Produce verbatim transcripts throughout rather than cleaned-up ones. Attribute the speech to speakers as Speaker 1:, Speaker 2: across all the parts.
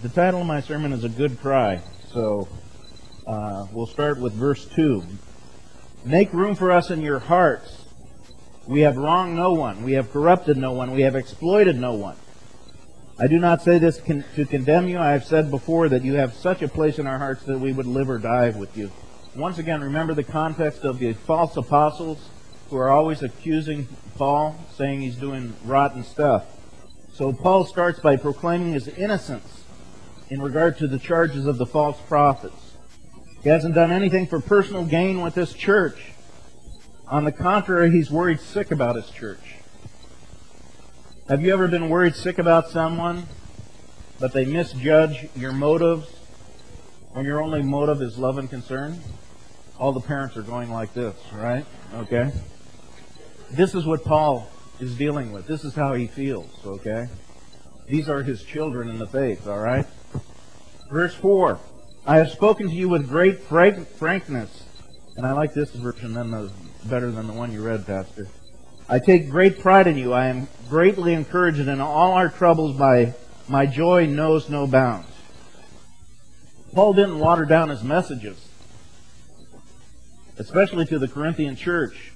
Speaker 1: the title of my sermon is A Good Cry. So uh, we'll start with verse two. Make room for us in your hearts. We have wronged no one. We have corrupted no one. We have exploited no one. I do not say this con- to condemn you. I have said before that you have such a place in our hearts that we would live or die with you. Once again, remember the context of the false apostles who are always accusing Paul, saying he's doing rotten stuff. So Paul starts by proclaiming his innocence in regard to the charges of the false prophets. He hasn't done anything for personal gain with this church. On the contrary, he's worried sick about his church. Have you ever been worried sick about someone, but they misjudge your motives when your only motive is love and concern? All the parents are going like this, right? Okay. This is what Paul is dealing with. This is how he feels, okay? These are his children in the faith, all right? Verse four. I have spoken to you with great frank- frankness. And I like this version than the, better than the one you read, Pastor. I take great pride in you. I am greatly encouraged in all our troubles. By my joy knows no bounds. Paul didn't water down his messages, especially to the Corinthian church.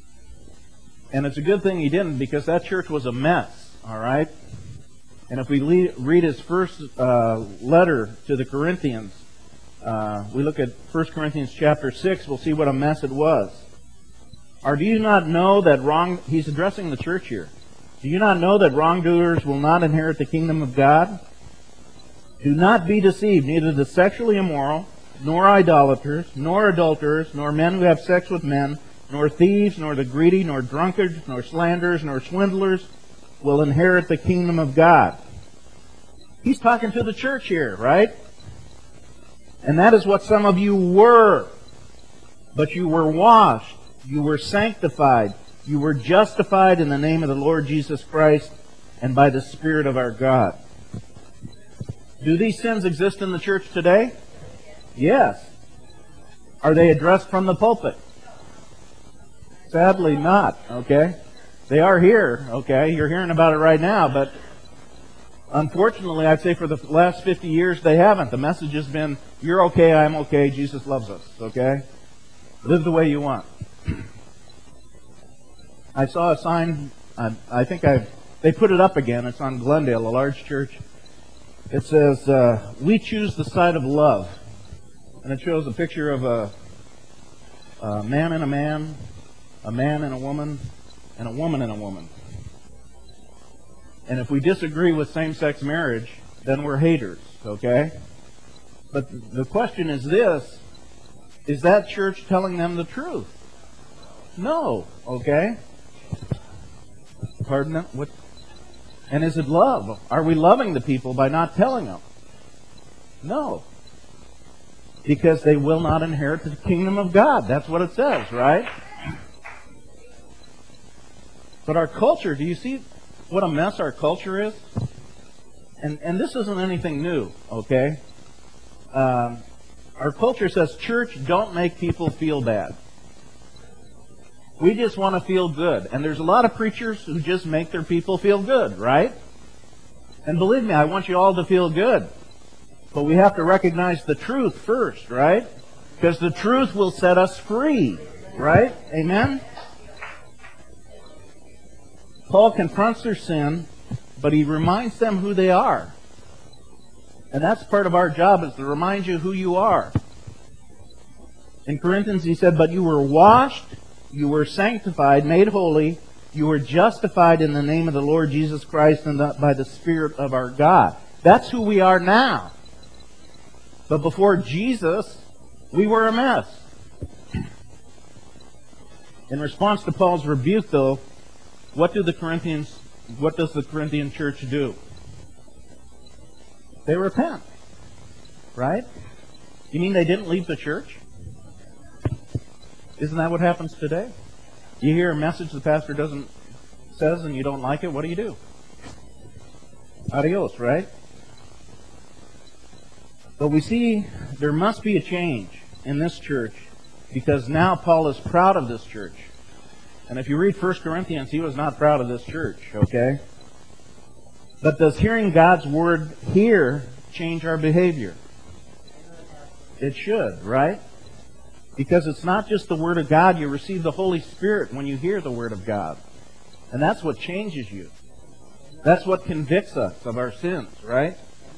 Speaker 1: And it's a good thing he didn't, because that church was a mess, all right? And if we le- read his first uh, letter to the Corinthians, uh, we look at First Corinthians chapter six, we'll see what a mess it was. Or do you not know that wrong... He's addressing the church here. Do you not know that wrongdoers will not inherit the kingdom of God? Do not be deceived, neither the sexually immoral, nor idolaters, nor adulterers, nor men who have sex with men, nor thieves, nor the greedy, nor drunkards, nor slanderers, nor swindlers will inherit the kingdom of God. He's talking to the church here, right? And that is what some of you were. But you were washed. You were sanctified. You were justified in the name of the Lord Jesus Christ and by the Spirit of our God. Do these sins exist in the church today? Yes. Are they addressed from the pulpit? Sadly not, okay? They are here, okay? You're hearing about it right now, but unfortunately, I'd say for the last fifty years, they haven't. The message has been, you're okay, I'm okay, Jesus loves us, okay? Live the way you want. I saw a sign, I, I think I they put it up again. It's on Glendale, a large church. It says, uh, we choose the side of love. And it shows a picture of a, a man and a man, a man and a woman, and a woman and a woman. And if we disagree with same-sex marriage, then we're haters, okay? But the question is this, is that church telling them the truth? No, okay? Pardon them? What? And is it love? Are we loving the people by not telling them? No. Because they will not inherit the kingdom of God. That's what it says, right? But our culture, do you see what a mess our culture is? And and this isn't anything new, okay? Um, our culture says, church, don't make people feel bad. We just want to feel good. And there's a lot of preachers who just make their people feel good, right? And believe me, I want you all to feel good. But we have to recognize the truth first, right? Because the truth will set us free, right? Amen? Paul confronts their sin, but he reminds them who they are. And that's part of our job, is to remind you who you are. In Corinthians, he said, but you were washed, you were sanctified, made holy, you were justified in the name of the Lord Jesus Christ and the, by the Spirit of our God. That's who we are now. But before Jesus, we were a mess. In response to Paul's rebuke, though, what do the Corinthians, what does the Corinthian church do? They repent. Right? You mean they didn't leave the church? Isn't that what happens today? You hear a message the pastor doesn't says and you don't like it, what do you do? Adios, right? But we see there must be a change in this church, because now Paul is proud of this church. And if you read First Corinthians, he was not proud of this church, okay? But does hearing God's word here change our behavior? It should, right? Because it's not just the Word of God. You receive the Holy Spirit when you hear the Word of God. And that's what changes you. That's what convicts us of our sins, right?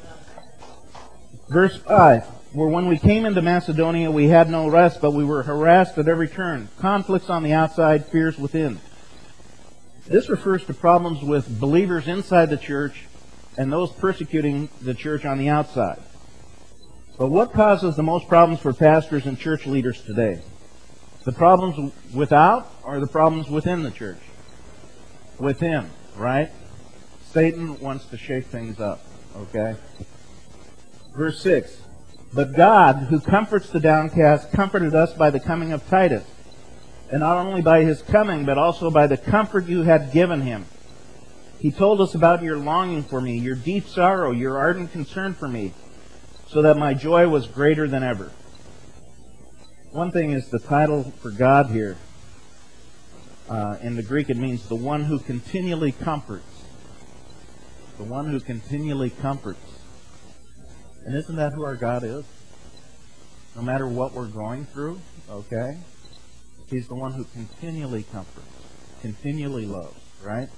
Speaker 1: Verse five, where when we came into Macedonia, we had no rest, but we were harassed at every turn. Conflicts on the outside, fears within. This refers to problems with believers inside the church and those persecuting the church on the outside. But what causes the most problems for pastors and church leaders today? The problems without or the problems within the church? Within, right? Satan wants to shake things up, okay? Verse six, but God, who comforts the downcast, comforted us by the coming of Titus, and not only by his coming, but also by the comfort you had given him. He told us about your longing for me, your deep sorrow, your ardent concern for me, so that my joy was greater than ever. One thing is the title for God here. Uh, in the Greek, it means the one who continually comforts. The one who continually comforts. And isn't that who our God is? No matter what we're going through, okay? He's the one who continually comforts, continually loves, right?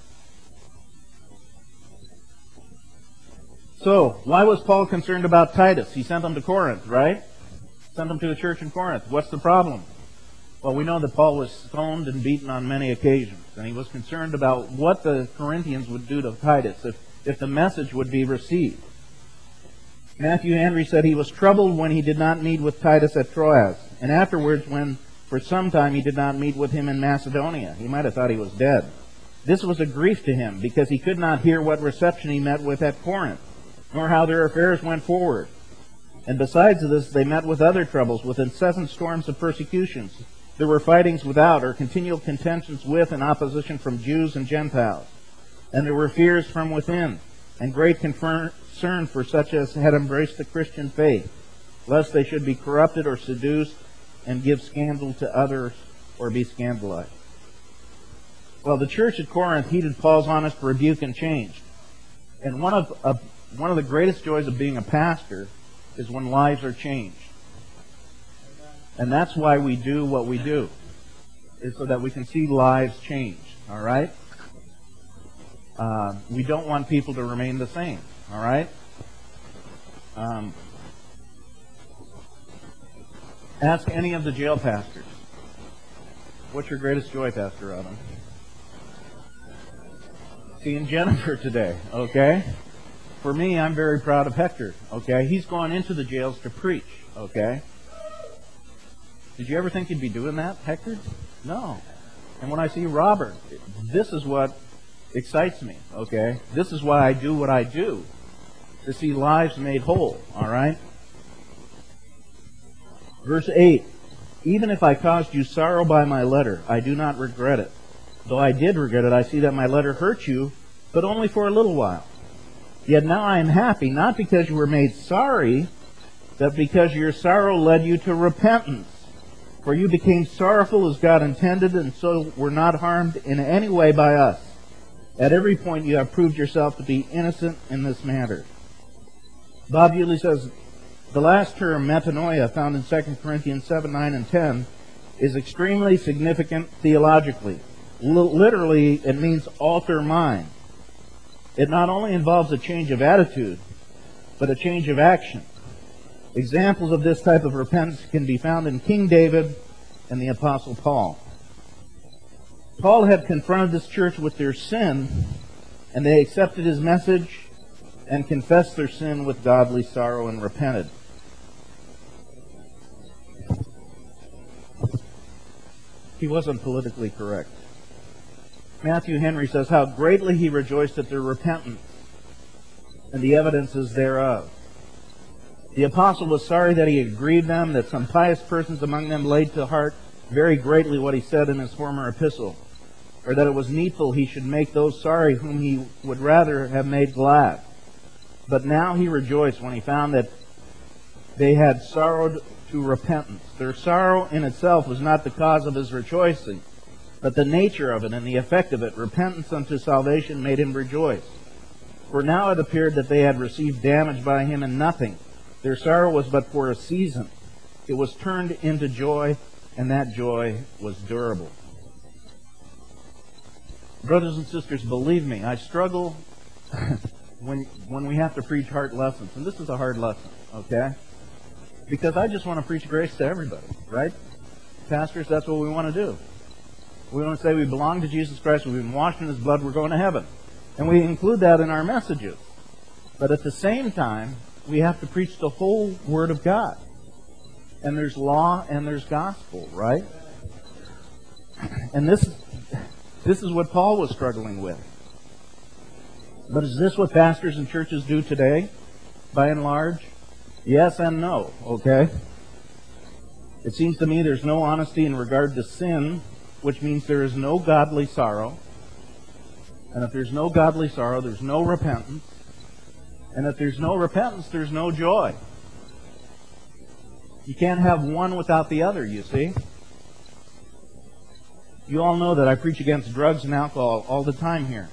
Speaker 1: So, why was Paul concerned about Titus? He sent him to Corinth, right? Sent him to a church in Corinth. What's the problem? Well, we know that Paul was stoned and beaten on many occasions, and he was concerned about what the Corinthians would do to Titus if, if the message would be received. Matthew Henry said he was troubled when he did not meet with Titus at Troas, and afterwards when for some time he did not meet with him in Macedonia. He might have thought he was dead. This was a grief to him because he could not hear what reception he met with at Corinth, nor how their affairs went forward. And besides this, they met with other troubles, with incessant storms of persecutions. There were fightings without, or continual contentions with and opposition from Jews and Gentiles. And there were fears from within, and great concern for such as had embraced the Christian faith, lest they should be corrupted or seduced and give scandal to others or be scandalized. Well, the church at Corinth heeded Paul's honest rebuke and changed. And one of uh, one of the greatest joys of being a pastor is when lives are changed. And that's why we do what we do, is so that we can see lives change, all right? Uh, we don't want people to remain the same, all right? Um, ask any of the jail pastors. What's your greatest joy, Pastor Robin? Seeing Jennifer today, okay? For me, I'm very proud of Hector, okay? He's gone into the jails to preach, okay? Did you ever think you'd be doing that, Hector? No. And when I see Robert, this is what excites me, okay? This is why I do what I do, to see lives made whole, all right? Verse eight, even if I caused you sorrow by my letter, I do not regret it. Though I did regret it, I see that my letter hurt you, but only for a little while. Yet now I am happy, not because you were made sorry, but because your sorrow led you to repentance. For you became sorrowful as God intended, and so were not harmed in any way by us. At every point you have proved yourself to be innocent in this matter. Bob Yulee says, the last term, metanoia, found in Second Corinthians seven, nine, and ten, is extremely significant theologically. L- literally, it means alter mind. It not only involves a change of attitude, but a change of action. Examples of this type of repentance can be found in King David and the Apostle Paul. Paul had confronted this church with their sin, and they accepted his message and confessed their sin with godly sorrow and repented. He wasn't politically correct. Matthew Henry says how greatly he rejoiced at their repentance and the evidences thereof. The apostle was sorry that he had grieved them, that some pious persons among them laid to heart very greatly what he said in his former epistle, or that it was needful he should make those sorry whom he would rather have made glad. But now he rejoiced when he found that they had sorrowed to repentance. Their sorrow in itself was not the cause of his rejoicing, but the nature of it and the effect of it. Repentance unto salvation made him rejoice. For now it appeared that they had received damage by him in nothing. Their sorrow was but for a season. It was turned into joy, and that joy was durable. Brothers and sisters, believe me, I struggle when when we have to preach hard lessons. And this is a hard lesson, okay? Because I just want to preach grace to everybody, right? Pastors, that's what we want to do. We want to say we belong to Jesus Christ, we've been washed in His blood, we're going to heaven. And we include that in our messages. But at the same time, we have to preach the whole Word of God. And there's law and there's gospel, right? And this, this is what Paul was struggling with. But is this what pastors and churches do today, by and large? Yes and no, okay? It seems to me there's no honesty in regard to sin, which means there is no godly sorrow. And if there's no godly sorrow, there's no repentance. And if there's no repentance, there's no joy. You can't have one without the other, you see. You all know that I preach against drugs and alcohol all the time here,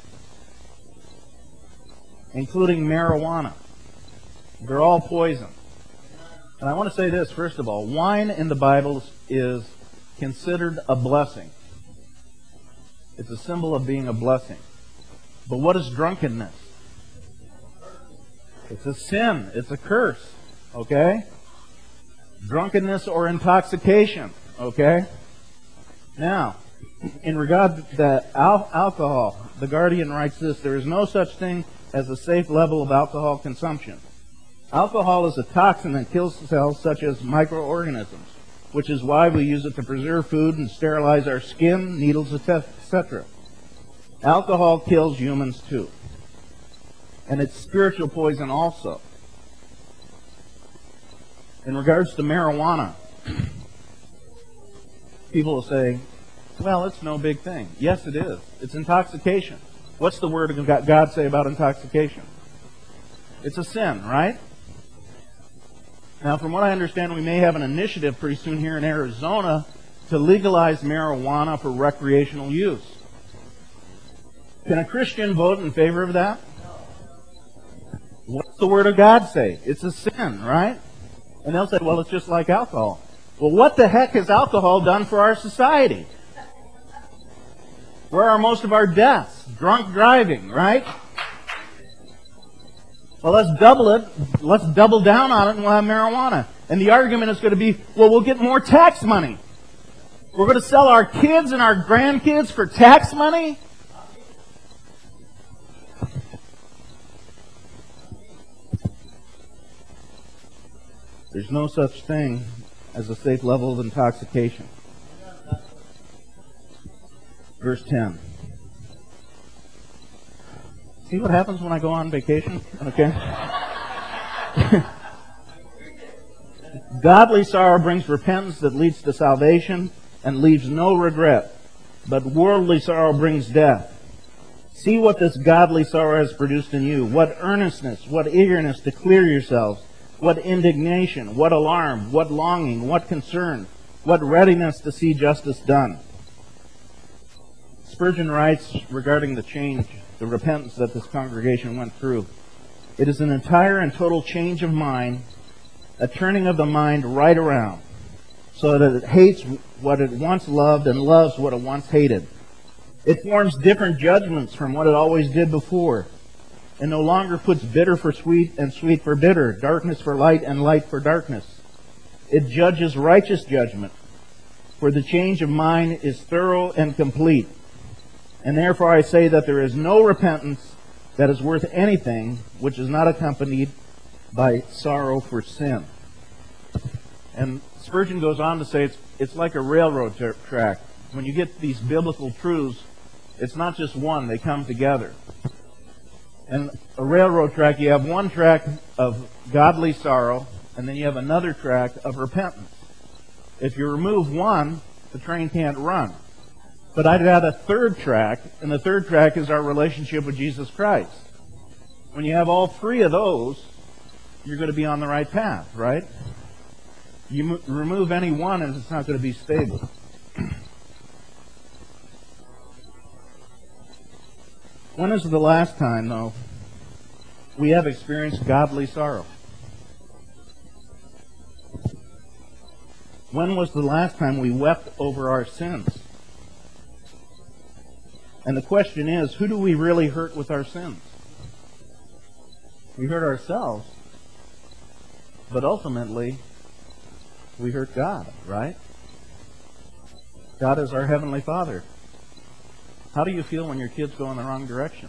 Speaker 1: including marijuana. They're all poison. And I want to say this, first of all. Wine in the Bible is considered a blessing. It's a symbol of being a blessing. But what is drunkenness? It's a sin. It's a curse. Okay? Drunkenness or intoxication. Okay? Now, in regard to al- alcohol, the Guardian writes this: there is no such thing as a safe level of alcohol consumption. Alcohol is a toxin that kills cells such as microorganisms, which is why we use it to preserve food and sterilize our skin, needles, et cetera. Alcohol kills humans too. And it's spiritual poison also. In regards to marijuana, people will say, well, it's no big thing. Yes, it is. It's intoxication. What's the word of God say about intoxication? It's a sin, right? Now, from what I understand, we may have an initiative pretty soon here in Arizona to legalize marijuana for recreational use. Can a Christian vote in favor of that? What's the Word of God say? It's a sin, right? And they'll say, well, it's just like alcohol. Well, what the heck has alcohol done for our society? Where are most of our deaths? Drunk driving, right? Well, let's double it. Let's double down on it and we'll have marijuana. And the argument is going to be, well, we'll get more tax money. We're going to sell our kids and our grandkids for tax money? There's no such thing as a safe level of intoxication. Verse ten. See what happens when I go on vacation? Okay. Godly sorrow brings repentance that leads to salvation and leaves no regret. But worldly sorrow brings death. See what this godly sorrow has produced in you. What earnestness, what eagerness to clear yourselves. What indignation, what alarm, what longing, what concern, what readiness to see justice done. Spurgeon writes regarding the change, the repentance that this congregation went through. It is an entire and total change of mind, a turning of the mind right around, so that it hates what it once loved and loves what it once hated. It forms different judgments from what it always did before, and no longer puts bitter for sweet and sweet for bitter, darkness for light and light for darkness. It judges righteous judgment, for the change of mind is thorough and complete. And therefore I say that there is no repentance that is worth anything which is not accompanied by sorrow for sin. And Spurgeon goes on to say it's, it's like a railroad tra- track. When you get these biblical truths, it's not just one, they come together. And a railroad track, you have one track of godly sorrow, and then you have another track of repentance. If you remove one, the train can't run. But I'd add a third track, and the third track is our relationship with Jesus Christ. When you have all three of those, you're going to be on the right path, right? You mo- remove any one, and it's not going to be stable. When is the last time, though, we have experienced godly sorrow. When was the last time we wept over our sins? And the question is, who do we really hurt with our sins? We hurt ourselves, but ultimately, we hurt God, right? God is our Heavenly Father. How do you feel when your kids go in the wrong direction?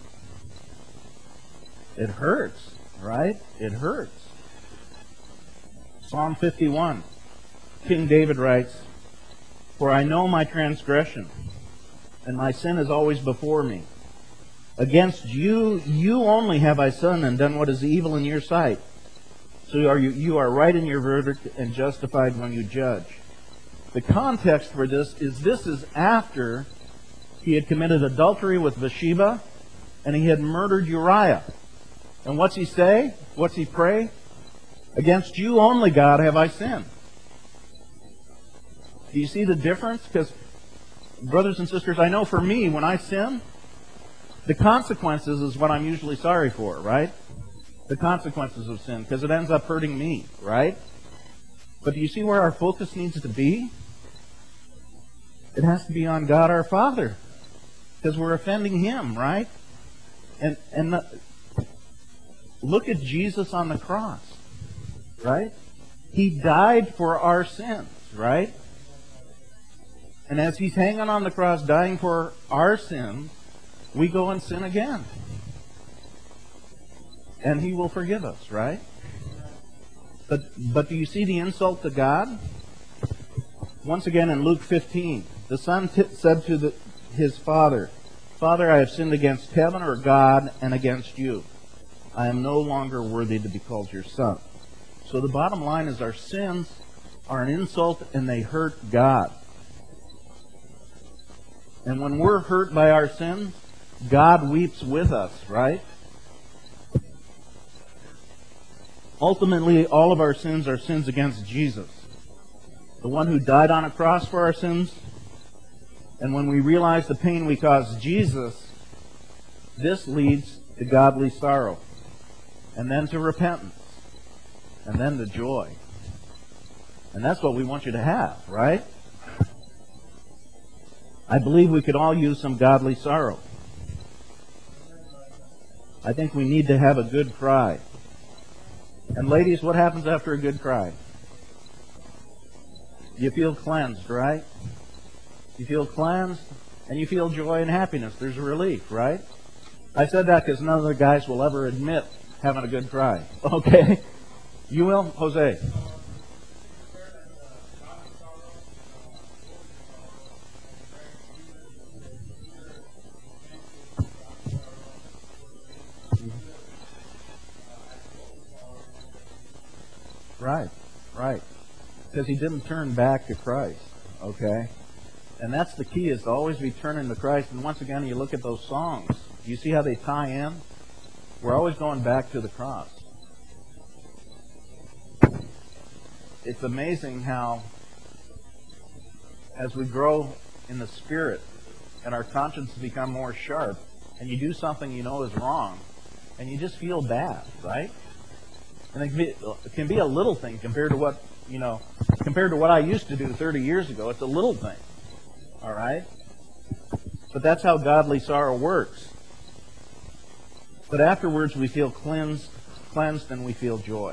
Speaker 1: It hurts, right? It hurts. Psalm fifty-one. King David writes, "For I know my transgression, and my sin is always before me. Against you, you only have I sinned and done what is evil in your sight. So are you, you are right in your verdict and justified when you judge." The context for this is this is after he had committed adultery with Bathsheba and he had murdered Uriah. And what's he say? What's he pray? "Against you only, God, have I sinned." Do you see the difference? Because, brothers and sisters, I know for me, when I sin, the consequences is what I'm usually sorry for, right? The consequences of sin, because it ends up hurting me, right? But do you see where our focus needs to be? It has to be on God our Father, because we're offending Him, right? And and the, look at Jesus on the cross, right? He died for our sins, right? And as He's hanging on the cross, dying for our sins, we go and sin again. And He will forgive us, right? But but do you see the insult to God? Once again in Luke fifteen, the son t- said to the, his father, "Father, I have sinned against heaven or God and against you. I am no longer worthy to be called your son." So the bottom line is our sins are an insult and they hurt God. And when we're hurt by our sins, God weeps with us, right? Ultimately, all of our sins are sins against Jesus, the one who died on a cross for our sins. And when we realize the pain we caused Jesus, this leads to godly sorrow, and then to repentance, and then to joy. And that's what we want you to have, right? I believe we could all use some godly sorrow. I think we need to have a good cry. And ladies, what happens after a good cry? You feel cleansed, right? You feel cleansed, and you feel joy and happiness. There's a relief, right? I said that because none of the guys will ever admit having a good cry. Okay? You will? Jose? Right, right. Because he didn't turn back to Christ, okay? And that's the key, is to always be turning to Christ. And once again, you look at those songs. You see how they tie in? We're always going back to the cross. It's amazing how, as we grow in the Spirit and our consciences become more sharp, and you do something you know is wrong, and you just feel bad, right? And it can, be, it can be a little thing compared to what, you know, compared to what I used to do thirty years ago. It's a little thing. All right? But that's how godly sorrow works. But afterwards we feel cleansed, cleansed and we feel joy.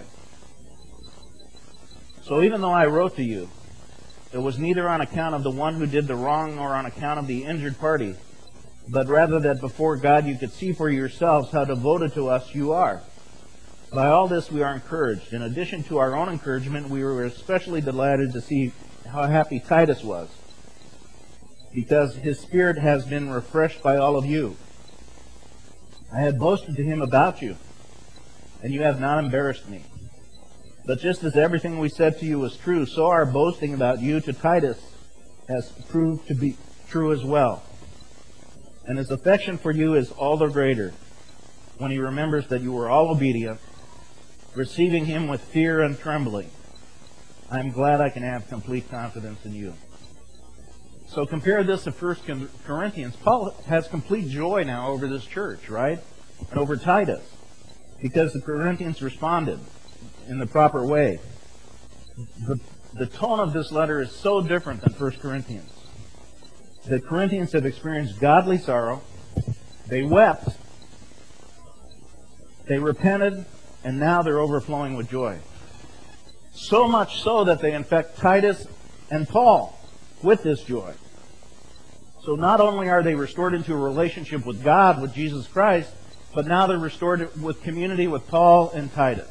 Speaker 1: So even though I wrote to you, it was neither on account of the one who did the wrong nor on account of the injured party, but rather that before God you could see for yourselves how devoted to us you are. By all this we are encouraged. In addition to our own encouragement, we were especially delighted to see how happy Titus was, because his spirit has been refreshed by all of you. I had boasted to him about you, and you have not embarrassed me. But just as everything we said to you was true, so our boasting about you to Titus has proved to be true as well. And his affection for you is all the greater when he remembers that you were all obedient, receiving him with fear and trembling. I am glad I can have complete confidence in you. So compare this to First Corinthians. Paul has complete joy now over this church, right? And over Titus. because the Corinthians responded in the proper way. The, the tone of this letter is so different than First Corinthians. The Corinthians have experienced godly sorrow. They wept. They repented, and now they're overflowing with joy. So much so that they infect Titus and Paul with this joy. So not only are they restored into a relationship with God, with Jesus Christ, but now they're restored with community with Paul and Titus.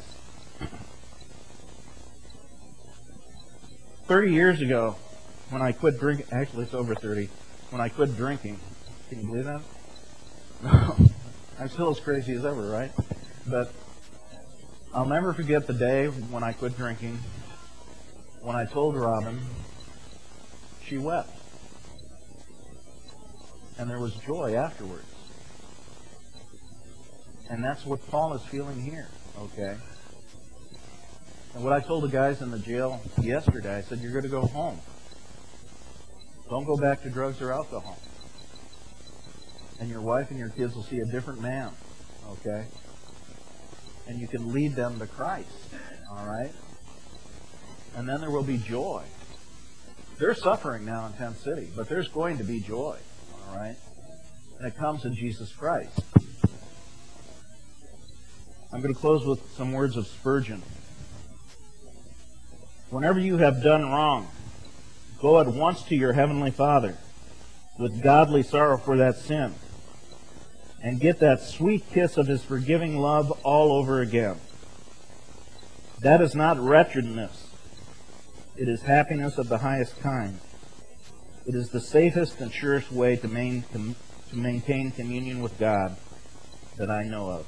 Speaker 1: Thirty years ago, when I quit drinking, actually it's over thirty, when I quit drinking, can you believe that? No, I'm still as crazy as ever, right? But I'll never forget the day when I quit drinking, when I told Robin, she wept. And there was joy afterwards. And that's what Paul is feeling here, okay? And what I told the guys in the jail yesterday, I said, you're going to go home. Don't go back to drugs or alcohol. And your wife and your kids will see a different man, okay? And you can lead them to Christ, all right? And then there will be joy. They're suffering now in Tent City, but there's going to be joy, all right? And it comes in Jesus Christ. I'm going to close with some words of Spurgeon. Whenever you have done wrong, go at once to your Heavenly Father with godly sorrow for that sin, and get that sweet kiss of His forgiving love all over again. That is not wretchedness. It is happiness of the highest kind. It is the safest and surest way to, main, to, to maintain communion with God that I know of.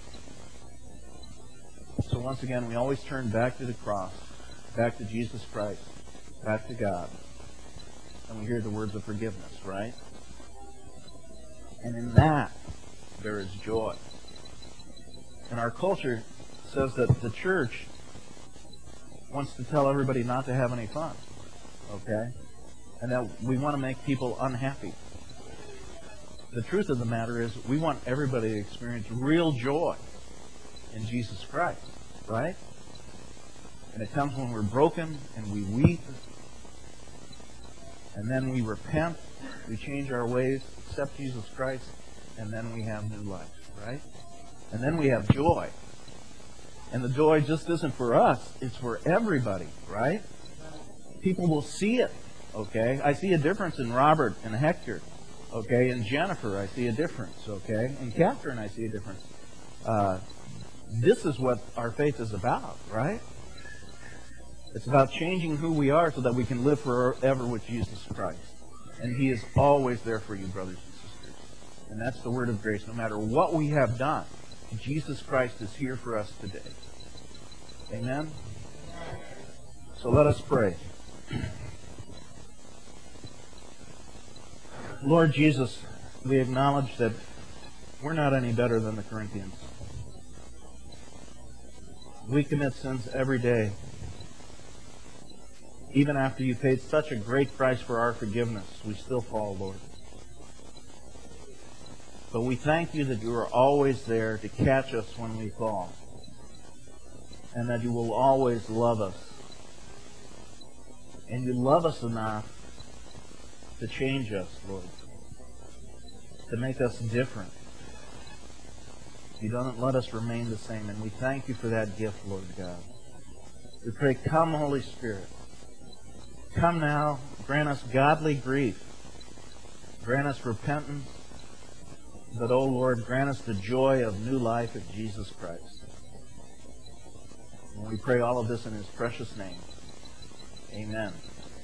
Speaker 1: So once again, we always turn back to the cross, back to Jesus Christ, back to God, and we hear the words of forgiveness, right? And in that, there is joy. And our culture says that the church wants to tell everybody not to have any fun, okay? And that we want to make people unhappy. The truth of the matter is we want everybody to experience real joy in Jesus Christ, right? And it comes when we're broken and we weep, and then we repent, we change our ways, accept Jesus Christ, and then we have new life, right? And then we have joy. And the joy just isn't for us, it's for everybody, right? People will see it, okay? I see a difference in Robert and Hector, okay? In Jennifer, I see a difference, okay? In Catherine, I see a difference. Uh, this is what our faith is about, right? It's about changing who we are so that we can live forever with Jesus Christ. And He is always there for you, brothers and sisters. And that's the word of grace. No matter what we have done, Jesus Christ is here for us today. Amen? So let us pray. Lord Jesus, we acknowledge that we're not any better than the Corinthians. We commit sins every day. Even after you paid such a great price for our forgiveness, we still fall, Lord. But we thank you that you are always there to catch us when we fall. And that you will always love us. And you love us enough to change us, Lord. To make us different. You don't let us remain the same. And we thank you for that gift, Lord God. We pray, come, Holy Spirit. Come now, grant us godly grief. Grant us repentance. But, O Lord, grant us the joy of new life in Jesus Christ. And we pray all of this in His precious name. Amen.